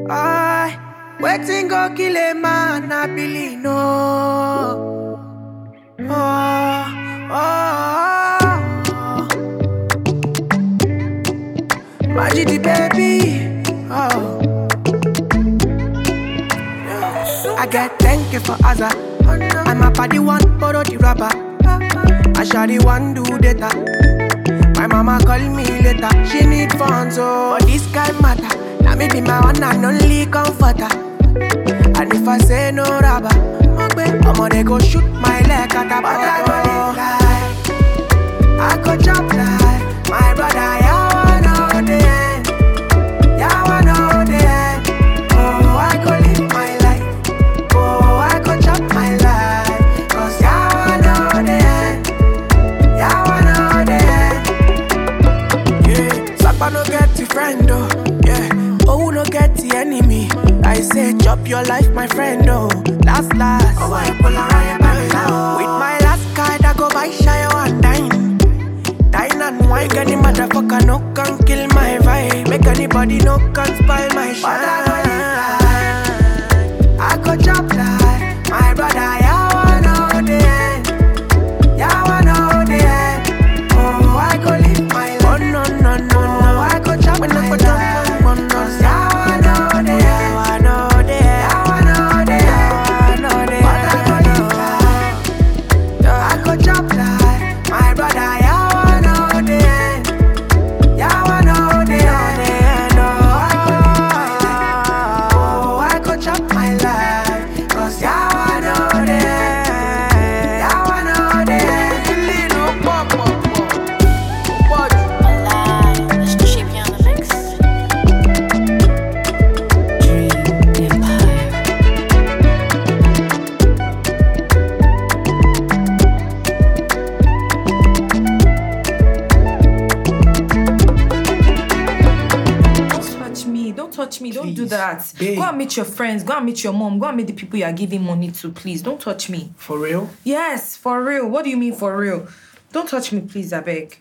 I waiting go kill a man, I believe no. Oh, oh, Magic the baby. Oh, I get thank you for Azza. I'm a party one, borrow the rubber. I shall the one do data. My mama call me later. She need funds, so but this guy matter. Now me be my one and only comforter. And if I say no rubber, I'ma they go shoot my leg at the bottom. I go jump like my brother. Yeah, I know the end. Yeah, I know the end. Oh, I go live my life. Oh, I go jump my life. Cause yeah, I know the end. Yeah, I know the end. Yeah, Sapa no get the friend, oh. Yeah, oh, no get the enemy. I say, chop your life, my friend, oh. Last. Oh, I pull around with my last card, I go buy shy and dine. Dine and wine, any motherfucker no can kill my vibe. Make anybody no can spoil my shine. I go chop like my brother, yeah, I know the end. Yeah, I know the end. Oh, I go live my life. Oh, no, I go chop when I go chop. Yeah, I know the end. I know the end. Yeah, I know the end. I know the end. But I go live life. I go chop like my brother, yeah, I know the end. Yeah, I know the end. Oh, I go chop my life. Cause yeah, I know the end. Yeah, I know the end. Let's just shape you on the mix. Dream Empire. Don't touch me. Don't do Please, that. babe. Go and meet your friends. Go and meet your mom. Go and meet the people you are giving money to. Please, don't touch me. For real? Yes, for real. What do you mean for real? Don't touch me, please, I beg.